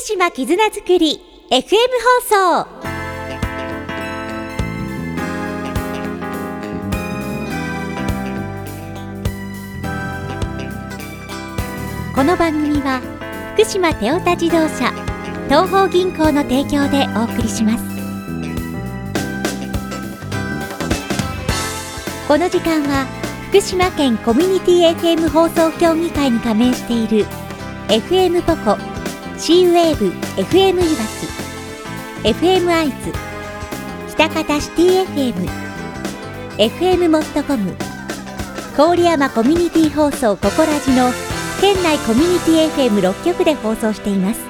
島絆づくり FM 放送。この番組は福島テオタ自動車東邦銀行の提供でお送りします。この時間は福島県コミュニティ FM 放送協議会に加盟している FM ポコ、シーウェーブ FM いわき、 FM アイズ、喜多方シティ FM、 FM モストコム、郡山コミュニティ放送ココラジの県内コミュニティ FM6 局で放送しています。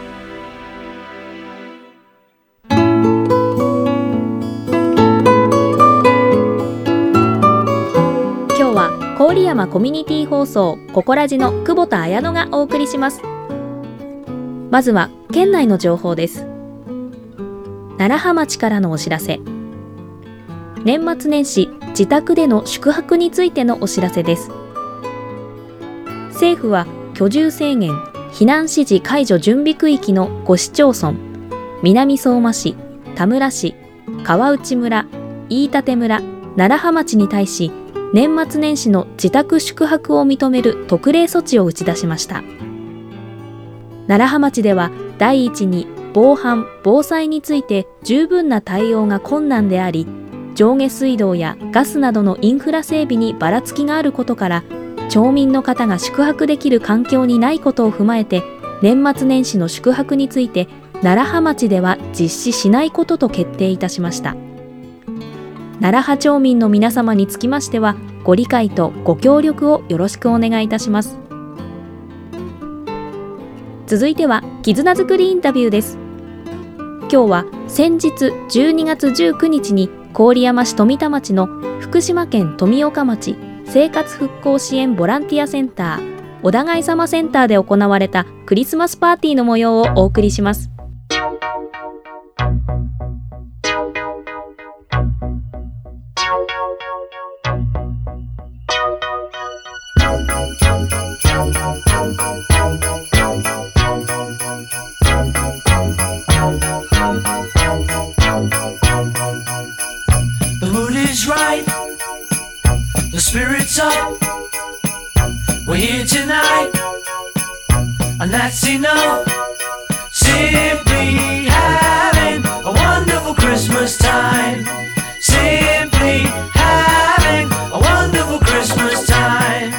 今日は郡山コミュニティ放送ココラジの久保田彩乃がお送りします。まずは県内の情報です。楢葉町からのお知らせ。年末年始自宅での宿泊についてのお知らせです。政府は居住制限、避難指示解除準備区域の5市町村、南相馬市、田村市、川内村、飯舘村、楢葉町に対し、年末年始の自宅宿泊を認める特例措置を打ち出しました。楢葉町では第一に防犯・防災について十分な対応が困難であり、上下水道やガスなどのインフラ整備にばらつきがあることから、町民の方が宿泊できる環境にないことを踏まえて、年末年始の宿泊について楢葉町では実施しないことと決定いたしました。楢葉町民の皆様につきましては、ご理解とご協力をよろしくお願いいたします。続いては絆づくりインタビューです。今日は先日12月19日に郡山市富田町の福島県富岡町生活復興支援ボランティアセンターお互い様センターで行われたクリスマスパーティーの模様をお送りします。 The spirit's up, we're here tonight, and that's enough. Simply having a wonderful Christmas time. Simply having a wonderful Christmas time.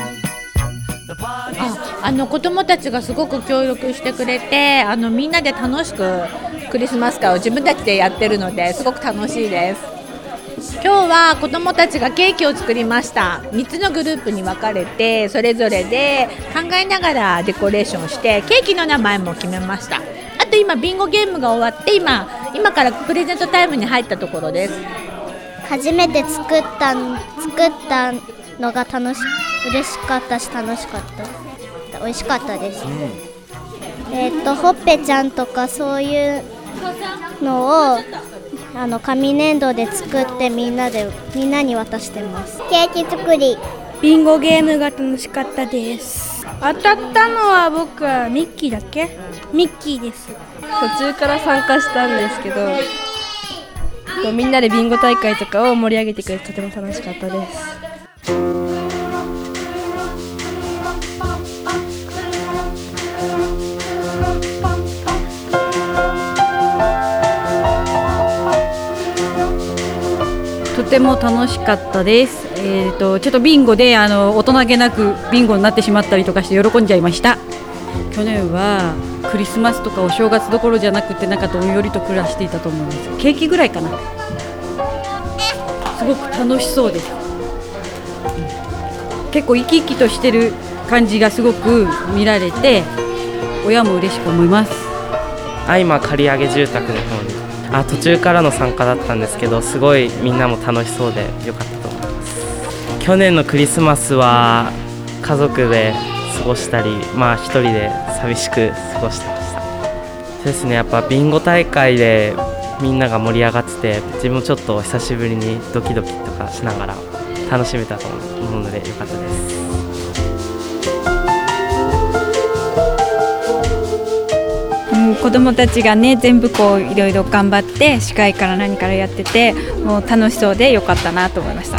子供たちがすごく協力してくれて、みんなで楽しくクリスマス会を自分たちでやってるので、すごく楽しいです。今日は子どもたちがケーキを作りました。3つのグループに分かれて、それぞれで考えながらデコレーションして、ケーキの名前も決めました。あと今ビンゴゲームが終わって、今からプレゼントタイムに入ったところです。 初めて作ったのが嬉しかったし、楽しかった、美味しかったです。ほっぺちゃんとかそういうのを紙粘土で作ってみんなに渡してます。ケーキ作り、 ビンゴゲームが楽しかったです。当たったのは僕はミッキーだっけ？ミッキーです。 途中から参加したんですけど、みんなでビンゴ大会とかを盛り上げてくれてとても楽しかったです。 とても楽しかったです。ちょっとビンゴで大人げなくビンゴになってしまったりとかして喜んじゃいました。去年はクリスマスとかお正月どころじゃなくて、なんかどんよりと暮らしていたと思います。ケーキぐらいかな。すごく楽しそうです。結構生き生きとしてる感じがすごく見られて、親も嬉しく思います。 今借り上げ住宅の方に途中からの参加だったんですけど、すごいみんなも楽しそうで良かったと思います。去年のクリスマスは家族で過ごしたり、一人で寂しく過ごしてました。そうですね、やっぱビンゴ大会でみんなが盛り上がってて、自分もちょっと久しぶりにドキドキとかしながら楽しめたと思うので良かったです。 子どもたちがね全部こういろいろ頑張って司会から何からやってて、もう楽しそうでよかったなと思いました。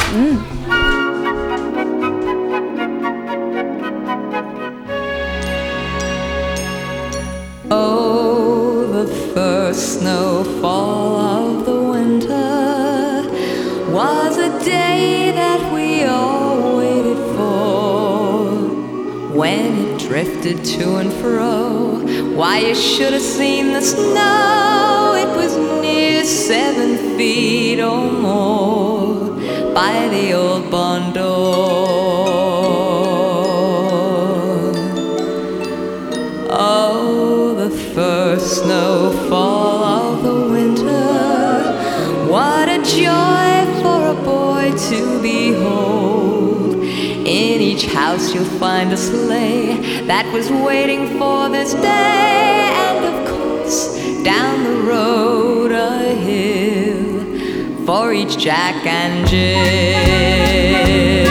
Oh, the first snowfall of the winter was a day that we all waited for. When it drifted to and fro, why, you should have seen the snow. It was near 7 feet or more by the old barn door. Oh, the first snowfall of the winter, what a joy for a boy to behold. In each house you'll find a sleigh that was waiting for this day. And of course, down the road a hill for each Jack and Jill.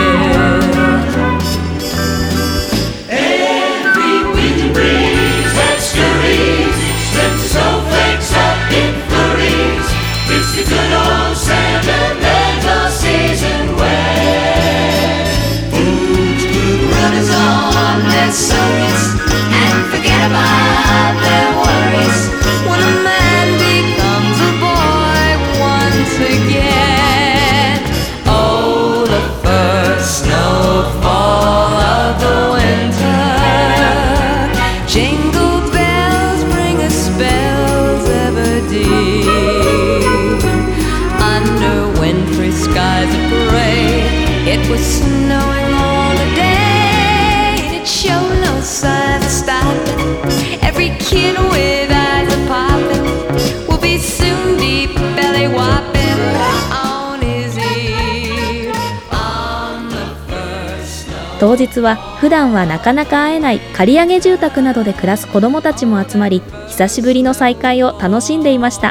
Every winter breeze that scurries slips the snowflakes up in flurries. It's the good old sentimental season when folks put runners on their surreys and forget about their worries. When a man becomes a boy once again. Oh, the first snowfall of the winter. Jingle bells bring us spells ever deep. Under wintry skies of gray, it was snowing all the day. It showed no sign of stopping. Every kid with eyes a popping will be soon deep belly whopping on his ear on the first snow. 当日は普段はなかなか会えない借り上げ住宅などで暮らす子どもたちも集まり、久しぶりの再会を楽しんでいました。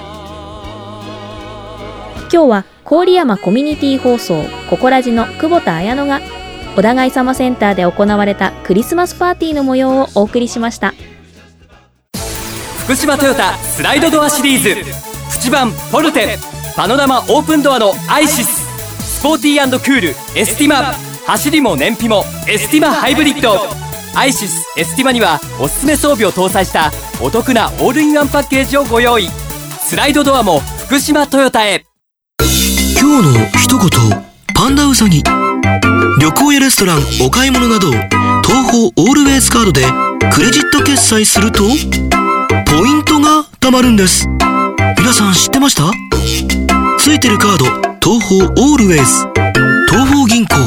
今日は郡山コミュニティ放送ココラジの久保田彩乃がお互い様センターで行われたクリスマスパーティーの模様をお送りしました。 福島トヨタスライドドアシリーズ、プチバンポルテ、パノラマオープンドアのアイシス、スポーティー&クールエスティマ、走りも燃費もエスティマハイブリッド。アイシスエスティマにはおすすめ装備を搭載したお得なオールインワンパッケージをご用意。スライドドアも福島トヨタへ。 今日の一言、パンダウサギ。旅行やレストラン、お買い物など東宝オールウェイズカードでクレジット決済するとポイントが貯まるんです。皆さん知ってました？ついてるカード、東宝オールウェイズ、東宝銀行。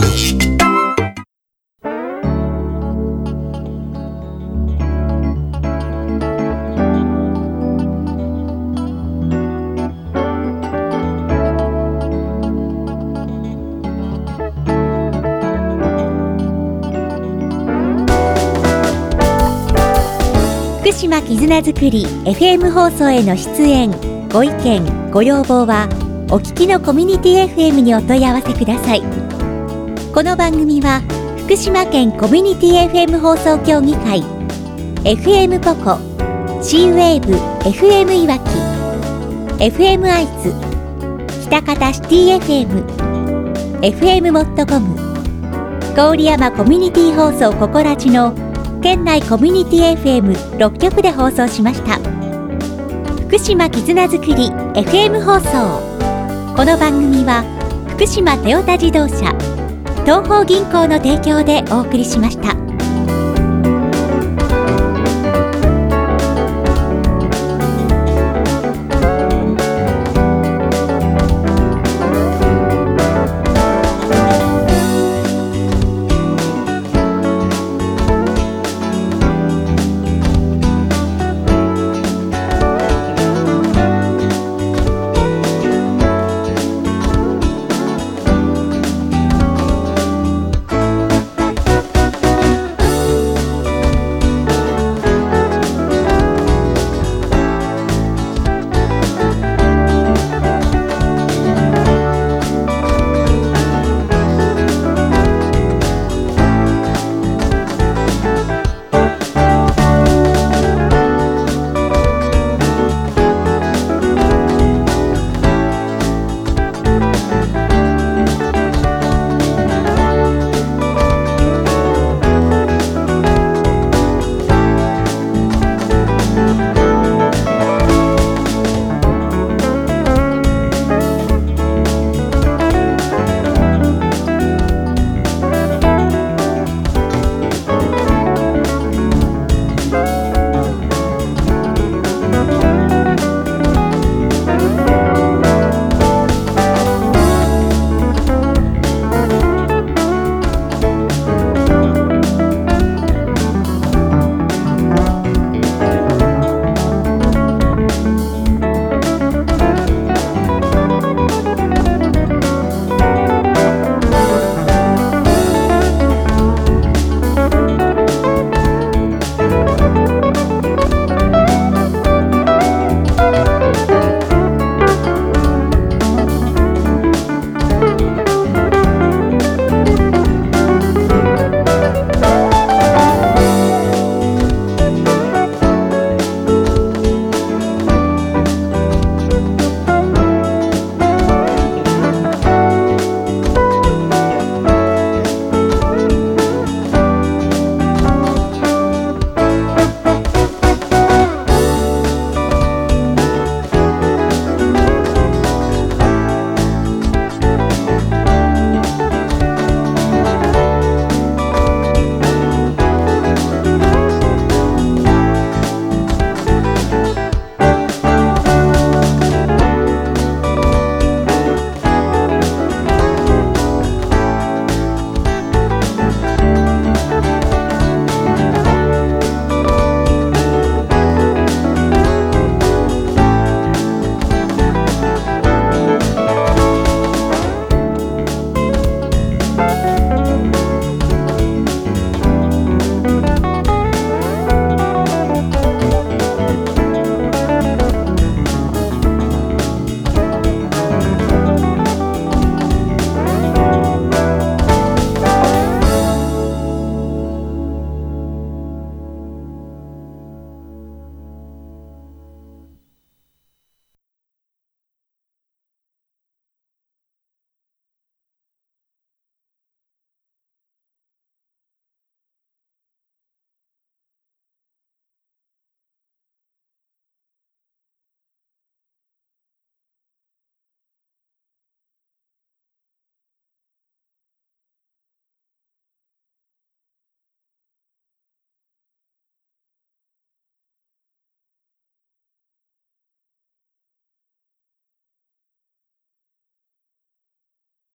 福島絆づくり FM 放送への出演ご意見ご要望はお聞きのコミュニティ FM にお問い合わせください。この番組は福島県コミュニティ FM 放送協議会 FM ポコ C ウェーブ FM いわき FM アイズ北方シティ FM FM モットコム郡山コミュニティ放送ココラジの県内コミュニティ FM6 局で放送しました。福島絆づくり FM 放送。この番組は福島トヨタ自動車、東邦銀行の提供でお送りしました。